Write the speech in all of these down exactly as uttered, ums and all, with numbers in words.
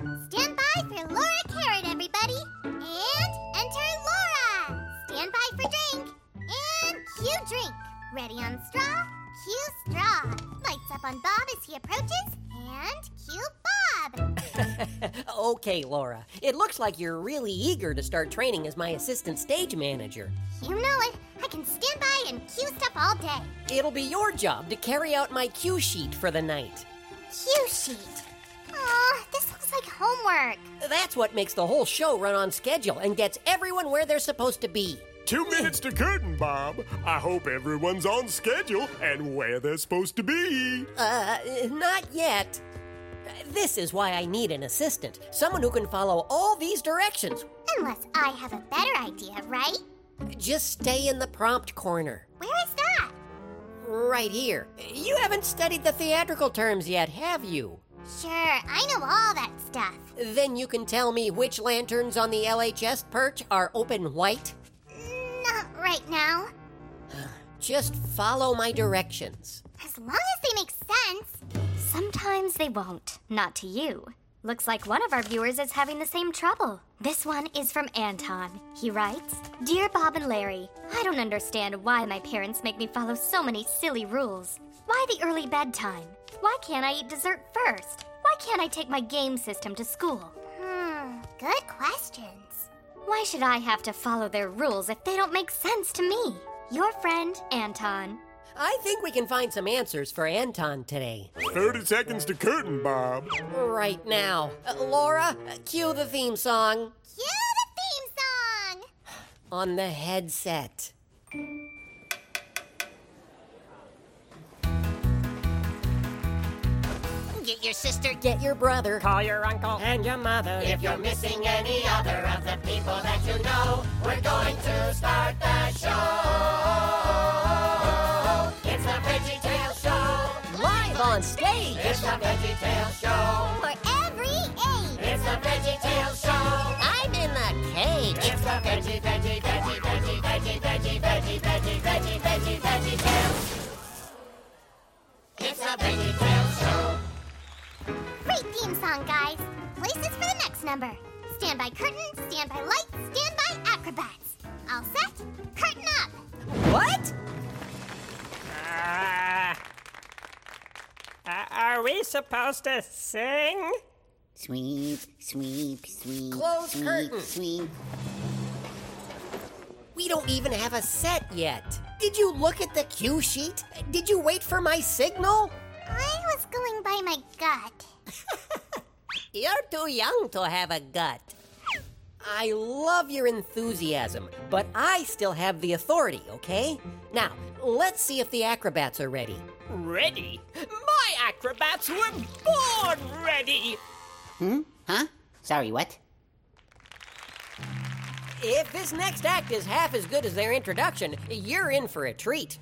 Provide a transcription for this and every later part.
Stand by for Laura Carrot, everybody. And enter Laura. Stand by for drink. And cue drink. Ready on straw, cue straw. Lights up on Bob as he approaches. And cue Bob. Okay, Laura. It looks like you're really eager to start training as my assistant stage manager. You know it. I can stand by and cue stuff all day. It'll be your job to carry out my cue sheet for the night. Cue sheet. Aw, this looks like homework. That's what makes the whole show run on schedule and gets everyone where they're supposed to be. Two minutes to curtain, Bob. I hope everyone's on schedule and where they're supposed to be. Uh, not yet. This is why I need an assistant. Someone who can follow all these directions. Unless I have a better idea, right? Just stay in the prompt corner. Where is that? Right here. You haven't studied the theatrical terms yet, have you? Sure, I know all that stuff. Then you can tell me which lanterns on the L H S perch are open white? Not right now. Just follow my directions. As long as they make sense. Sometimes they won't. Not to you. Looks like one of our viewers is having the same trouble. This one is from Anton. He writes, Dear Bob and Larry, I don't understand why my parents make me follow so many silly rules. Why the early bedtime? Why can't I eat dessert first? Why can't I take my game system to school? Hmm, good questions. Why should I have to follow their rules if they don't make sense to me? Your friend, Anton. I think we can find some answers for Anton today. thirty seconds to curtain, Bob. Right now. Uh, Laura, uh, cue the theme song. Cue the theme song! On the headset. Get your sister, Get your brother. Call your uncle And your mother. if you're missing any other of the people that you know, we're going to start the show. It's the VeggieTales Show. Live on stage. It's the VeggieTales Show. For every age. It's the VeggieTales Show. I'm in the cage. It's the Veggie, Veggie, Veggie, Veggie, Veggie, Veggie, Veggie, Veggie, Veggie, Veggie, VeggieTales. It's the VeggieTales Show. Great theme song, guys. Places for the next number. Stand by curtain, stand by lights, stand by acrobats. All set? Curtain up. What? Uh, uh, are we supposed to sing? Sweep, sweep, sweep. Close sweep, curtain. Sweep. We don't even have a set yet. Did you look at the cue sheet? Did you wait for my signal? I was going by my gut. You're too young to have a gut. I love your enthusiasm, but I still have the authority, okay? Now, let's see if the acrobats are ready. Ready? My acrobats were born ready! Hmm? Huh? Sorry, what? If this next act is half as good as their introduction, you're in for a treat.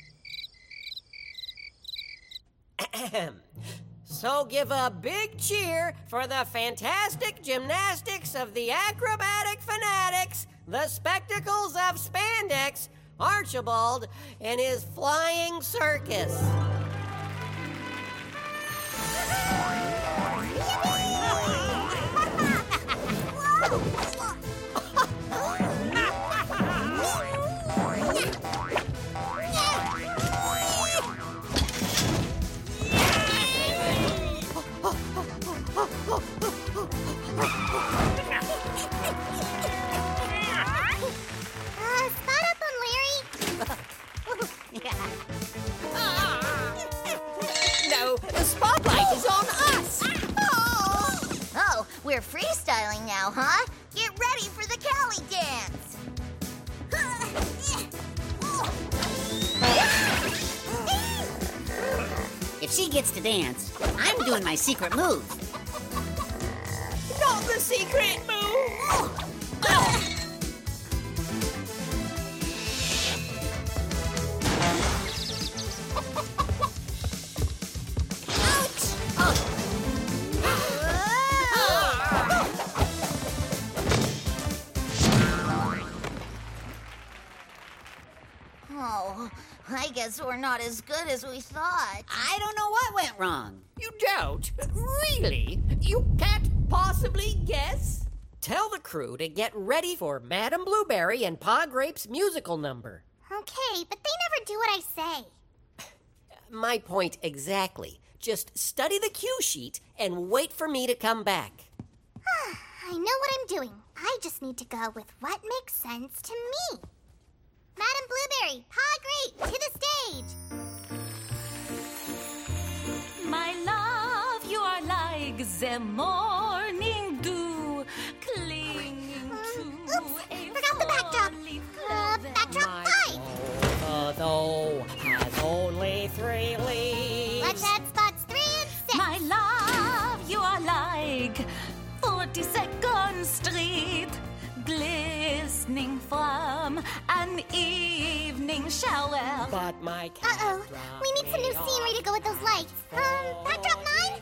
Ahem. So give a big cheer for the fantastic gymnastics of the acrobatic fanatics, the spectacles of spandex, Archibald and his flying circus. Uh, spot up on Larry. No, the spotlight is on us. Oh, we're freestyling now, huh? Get ready for the Cali dance! If she gets to dance, I'm doing my secret move. Not the secret move. Oh, I guess we're not as good as we thought. I don't know what went wrong. You don't? Really? You can't possibly guess? Tell the crew to get ready for Madame Blueberry and Pa Grape's musical number. Okay, but they never do what I say. My point exactly. Just study the cue sheet and wait for me to come back. I know what I'm doing. I just need to go with what makes sense to me. Madame Blueberry, Pa Grape, to the stage. My love, you are like the morning dew, clinging to Oops, a forgot the backdrop. four-leaf Uh, clover. backdrop My five. although has only three leaves. Let's add spots three and six. My love, you are like forty-second Street, glistening from an evening shower. But my Uh-oh, we need some new scenery to go with those lights. Um, backdrop nine?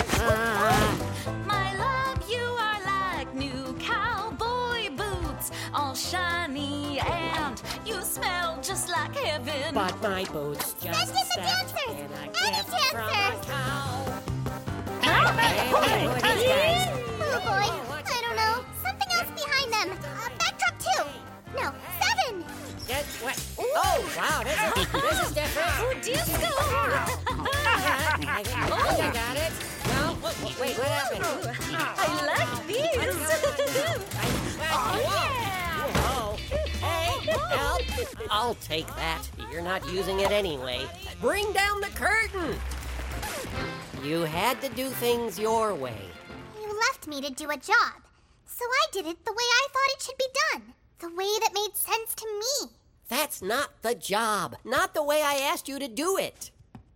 My love, you are like new cowboy boots, all shiny, and you smell just like heaven. But my boots just Send in the stepped dancers! in a Any gift from a dancers! cow. Hey, who are these guys? Oh boy, I don't know. Something else behind them. Uh, backdrop two. No, seven. Get what? Oh, wow, this is, this is different. Oh, disco! I, I got it. No, wait, wait, what happened? I like these. Oh, yeah. Hey, help. I'll take that. You're not using it anyway. Bring down the curtain. You had to do things your way. You left me to do a job. So I did it the way I thought it should be done. The way that made sense to me. That's not the job. Not the way I asked you to do it.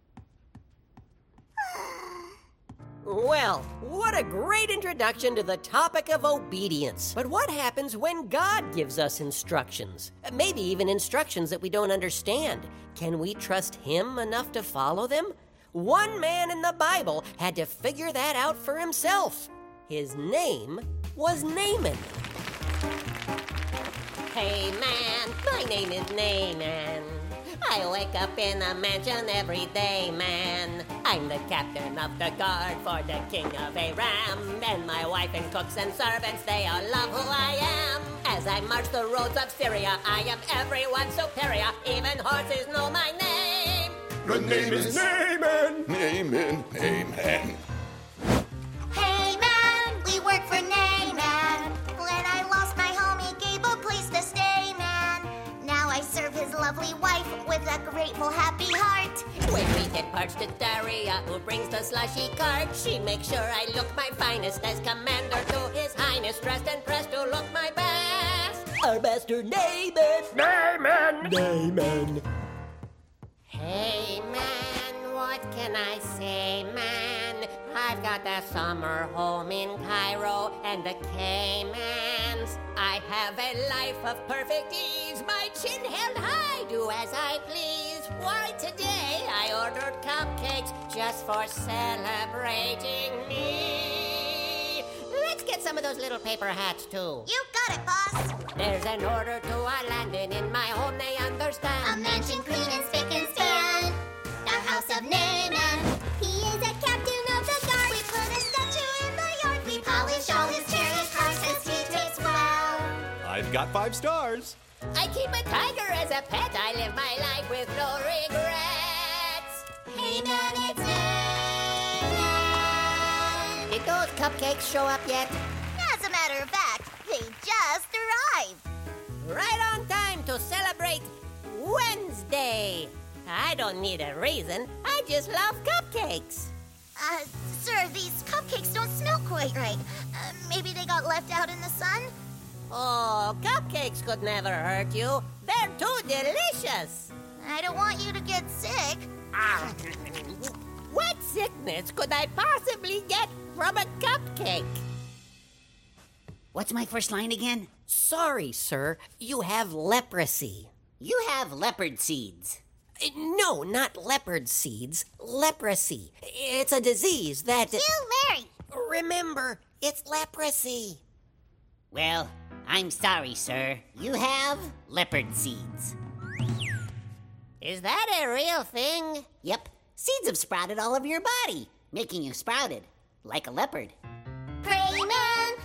Well, what a great introduction to the topic of obedience. But what happens when God gives us instructions? Maybe even instructions that we don't understand. Can we trust Him enough to follow them? One man in the Bible had to figure that out for himself. His name was Naaman. Hey man, my name is Naaman. I wake up in a mansion every day, man. I'm the captain of the guard for the king of Aram. And my wife and cooks and servants, they all love who I am. As I march the roads of Syria, I am everyone's superior. Even horses know my name. The name is Naaman. Naaman, Naaman. Hey man, we work for Naaman. When I lost my home, he gave a place to stay, man. Now I serve his lovely wife with a grateful, happy heart. When we get parched to Daria, who brings the slushy cart, she makes sure I look my finest as commander to his highness, dressed and pressed to look my best. Our master Naaman. Naaman. Naaman. Hey man, what can I say, man? I've got a summer home in Cairo and the Caymans. I have a life of perfect ease, my chin held high, do as I please. Why today I ordered cupcakes just for celebrating me. Let's get some of those little paper hats too. You got it, boss. There's an order to a landing in my home, they understand. A mansion clean and spick and span. The house of Naaman. He is a captain of the guard. We put a statue in the yard. We polish all his chariot cars as he takes well. I've got five stars. I keep a tiger as a pet. I live my life with no regrets. Hey man, it's Naaman. Did those cupcakes show up yet? As a matter of fact, they just arrived. Right on time to celebrate Wednesday. I don't need a reason. I just love cupcakes. Uh, sir, these cupcakes don't smell quite right. Uh, maybe they got left out in the sun? Oh, cupcakes could never hurt you. They're too delicious. I don't want you to get sick. Ah. What sickness could I possibly get from a cupcake? What's my first line again? Sorry, sir. You have leprosy. You have leopard seeds. Uh, No, not leopard seeds. Leprosy. It's a disease that... You, Larry. Remember, it's leprosy. Well, I'm sorry, sir. You have leopard seeds. Is that a real thing? Yep, seeds have sprouted all over your body, making you sprouted, like a leopard. Pray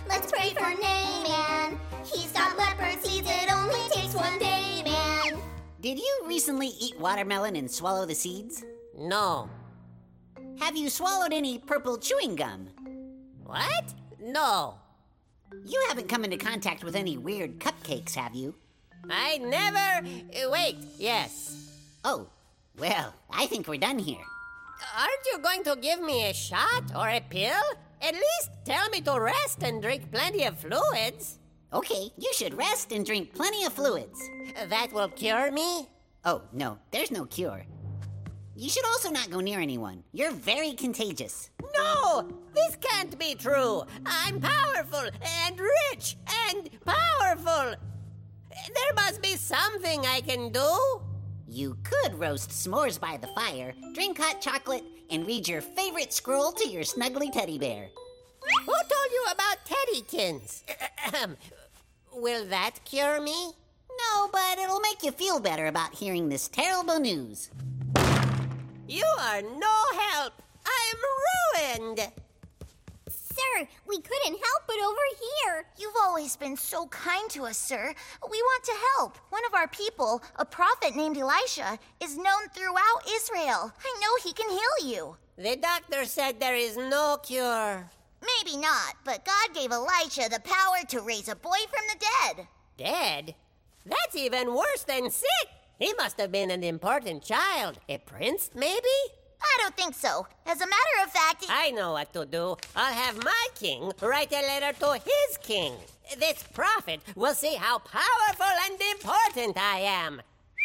Let's pray for Naaman. He's got leopard seeds, it only takes one day, man. Did you recently eat watermelon and swallow the seeds? No. Have you swallowed any purple chewing gum? What? No. You haven't come into contact with any weird cupcakes, have you? I never... uh, Wait, yes. Oh, well, I think we're done here. Aren't you going to give me a shot or a pill? At least tell me to rest and drink plenty of fluids. Okay, you should rest and drink plenty of fluids. That will cure me? Oh, no, there's no cure. You should also not go near anyone. You're very contagious. No! This can't be true. I'm powerful and rich and powerful. There must be something I can do. You could roast s'mores by the fire, drink hot chocolate, and read your favorite scroll to your snuggly teddy bear. Who told you about teddykins? Will that cure me? No, but it'll make you feel better about hearing this terrible news. You are no help. I'm ruined. Sir, we couldn't help but overhear. You've always been so kind to us, sir. We want to help. One of our people, a prophet named Elisha, is known throughout Israel. I know he can heal you. The doctor said there is no cure. Maybe not, but God gave Elisha the power to raise a boy from the dead. Dead? That's even worse than sick. He must have been an important child. A prince, maybe? I don't think so. As a matter of fact... I know what to do. I'll have my king write a letter to his king. This prophet will see how powerful and important I am.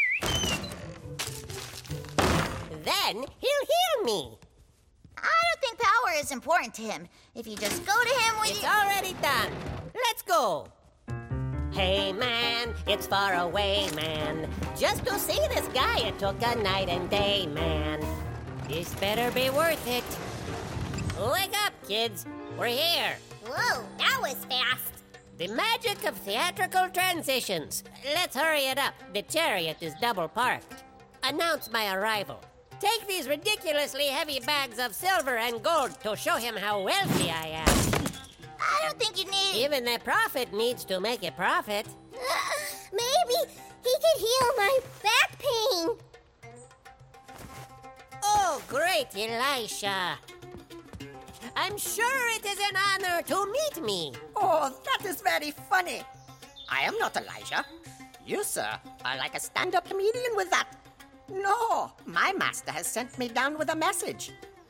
Then he'll heal me. I don't think power is important to him. If you just go to him when It's you... already done. Let's go. Hey man, it's far away, man. Just to see this guy, it took a night and day, man. This better be worth it. Wake up, kids. We're here. Whoa, that was fast. The magic of theatrical transitions. Let's hurry it up. The chariot is double parked. Announce my arrival. Take these ridiculously heavy bags of silver and gold to show him how wealthy I am. I don't think you need... Even a prophet needs to make a profit. Uh, maybe he could heal my back pain. Oh, great, Elisha. I'm sure it is an honor to meet me. Oh, that is very funny. I am not Elijah. You, sir, are like a stand-up comedian with that. No, my master has sent me down with a message.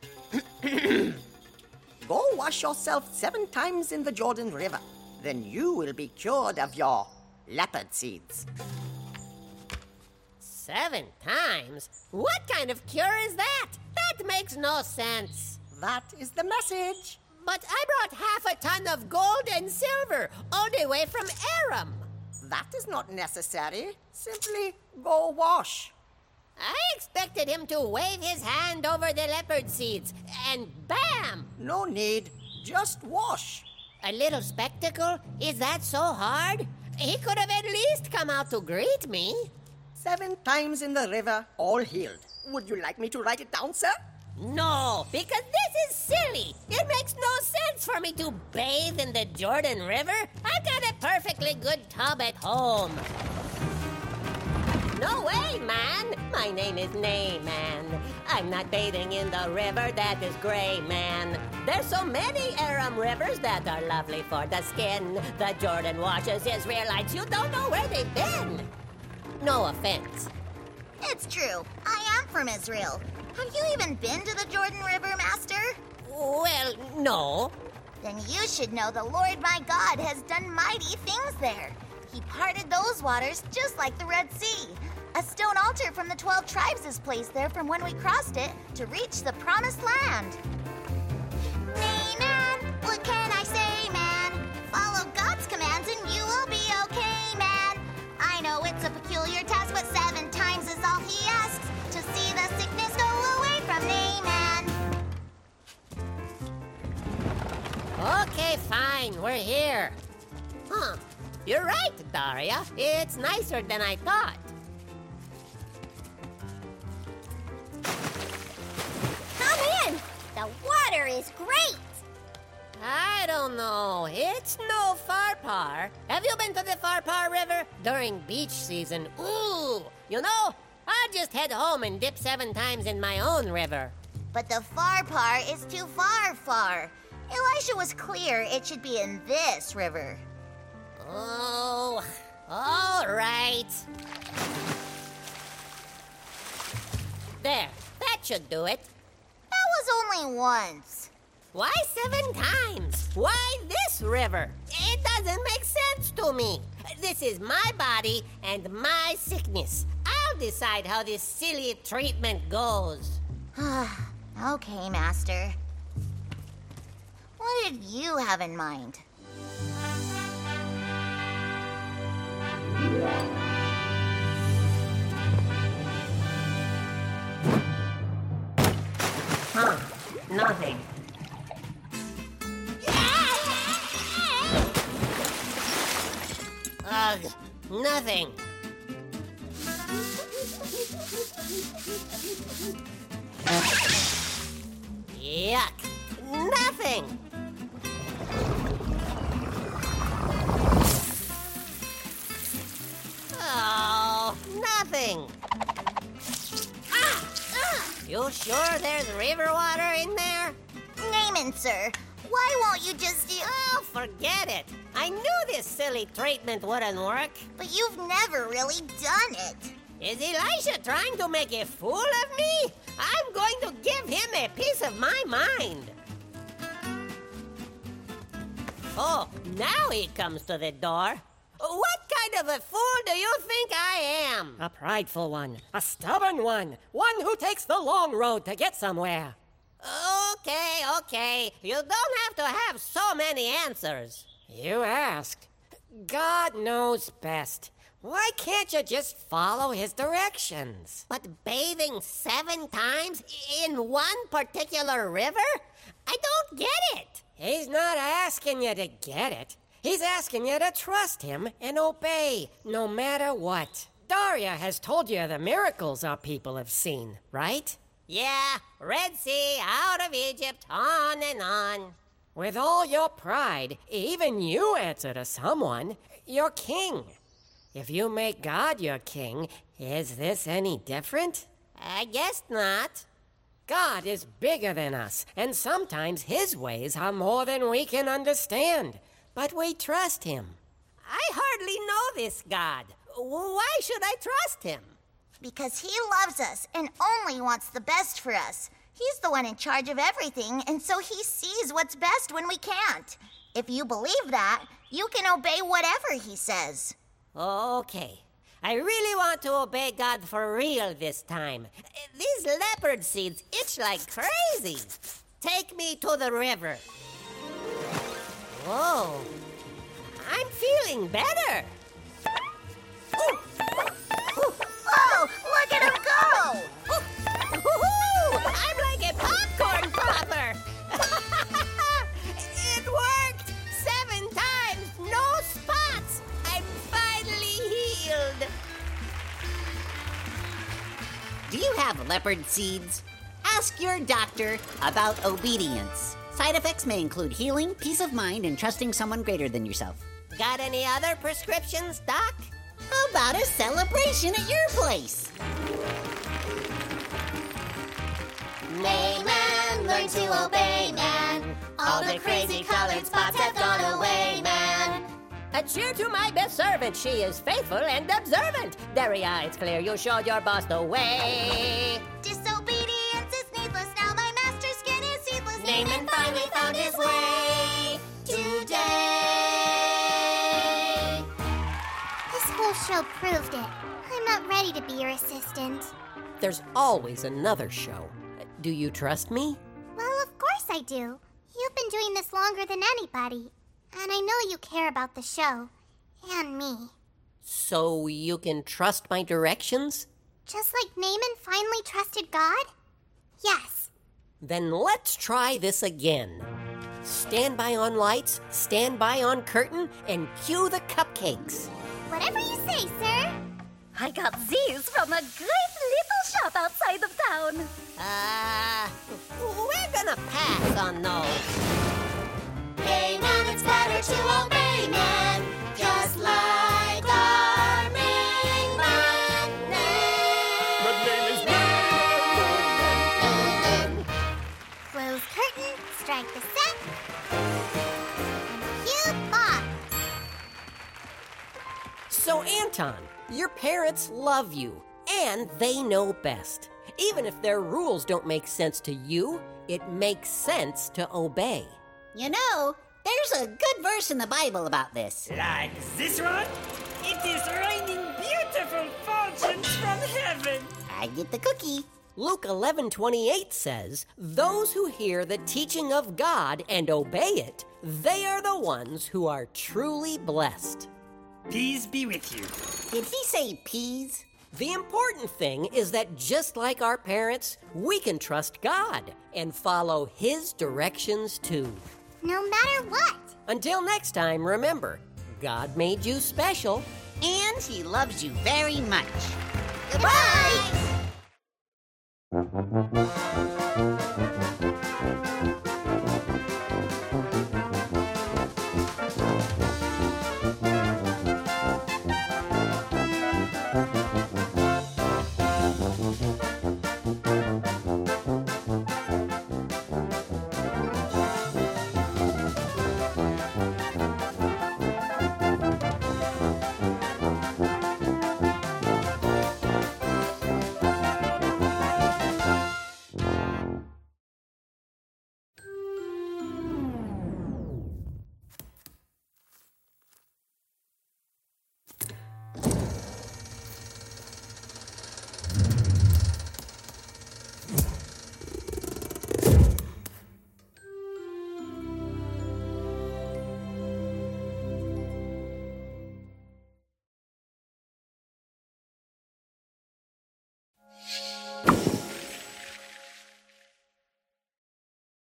Go wash yourself seven times in the Jordan River. Then you will be cured of your leopard seeds. Seven times? What kind of cure is that? That makes no sense. That is the message. But I brought half a ton of gold and silver all the way from Aram. That is not necessary. Simply go wash. I expected him to wave his hand over the leopard seeds, and bam! No need. Just wash. A little spectacle? Is that so hard? He could have at least come out to greet me. Seven times in the river, all healed. Would you like me to write it down, sir? No, because this is silly. It makes no sense for me to bathe in the Jordan River. I've got a perfectly good tub at home. No way, man. My name is Naaman. I'm not bathing in the river that is gray, man. There's so many Aram rivers that are lovely for the skin. The Jordan washes Israelites. You don't know where they've been. No offense. It's true. I am from Israel. Have you even been to the Jordan River, Master? Well, no. Then you should know the Lord my God has done mighty things there. He parted those waters just like the Red Sea. A stone altar from the twelve tribes is placed there from when we crossed it to reach the promised land. Naaman, what can I say, man? Follow God's commands and you will be okay, man. I know it's a peculiar task, but seven times is all he asks to see the sickness go away from Naaman. Okay, fine. We're here. Huh. You're right, Daria. It's nicer than I thought. Come in. The water is great. I don't know. It it's no Farpar. Have you been to the Farpar River during beach season? Ooh, you know, I'll just head home and dip seven times in my own river. But the Farpar is too far, far. Elisha was clear it should be in this river. Oh, all right. There, that should do it. That was only once. Why seven times? Why this river? It doesn't make sense to me. This is my body and my sickness. I'll decide how this silly treatment goes. Okay, Master. What did you have in mind? Huh, nothing. Ugh, nothing. Yuck, nothing. Oh, nothing. Ah, ah. You sure there's river water in there? Naaman, sir, why won't you just do... Oh, forget it. I knew this silly treatment wouldn't work. But you've never really done it. Is Elisha trying to make a fool of me? I'm going to give him a piece of my mind. Oh, now he comes to the door. What kind of a fool do you think I am? A prideful one, a stubborn one, one who takes the long road to get somewhere. Okay, okay. You don't have to have so many answers. You asked. God knows best. Why can't you just follow his directions? But bathing seven times in one particular river? I don't get it. He's not asking you to get it. He's asking you to trust him and obey, no matter what. Daria has told you the miracles our people have seen, right? Yeah, Red Sea, out of Egypt, on and on. With all your pride, even you answer to someone. You're king. If you make God your king, is this any different? I guess not. God is bigger than us, and sometimes his ways are more than we can understand. But we trust him. I hardly know this God. Why should I trust him? Because he loves us and only wants the best for us. He's the one in charge of everything, and so he sees what's best when we can't. If you believe that, you can obey whatever he says. Okay. I really want to obey God for real this time. These leopard seeds itch like crazy. Take me to the river. Whoa. I'm feeling better. Ooh. Ooh. Oh, look at him go! Ooh. Ooh. I'm like a popcorn popper. It worked! Seven times, no spots. I'm finally healed. Do you have leopard seeds? Ask your doctor about obedience. Side effects may include healing, peace of mind, and trusting someone greater than yourself. Got any other prescriptions, Doc? How about a celebration at your place? Naaman, learn to obey, man. All the crazy colored spots have gone away, man. A cheer to my best servant. She is faithful and observant. Daria, it's clear you showed your boss the way. Disobedience is needless. Now my master's skin is seedless. Naaman finally found his way today. This whole show proved it. I'm not ready to be your assistant. There's always another show. Do you trust me? Well, of course I do. You've been doing this longer than anybody. And I know you care about the show. And me. So you can trust my directions? Just like Naaman finally trusted God? Yes. Then let's try this again. Stand by on lights, stand by on curtain, and cue the cupcakes. Whatever you say, sir. I got these from a great little shop outside of town. Uh, we're gonna pass on those. Hey man, it's better to So, Anton, your parents love you, and they know best. Even if their rules don't make sense to you, it makes sense to obey. You know, there's a good verse in the Bible about this. Like this one? It is raining beautiful fortunes from heaven. I get the cookie. Luke eleven twenty-eight says, "Those who hear the teaching of God and obey it, they are the ones who are truly blessed." Peace be with you. Did he say peas? The important thing is that just like our parents, we can trust God and follow His directions too. No matter what. Until next time, remember, God made you special. And he loves you very much. Goodbye!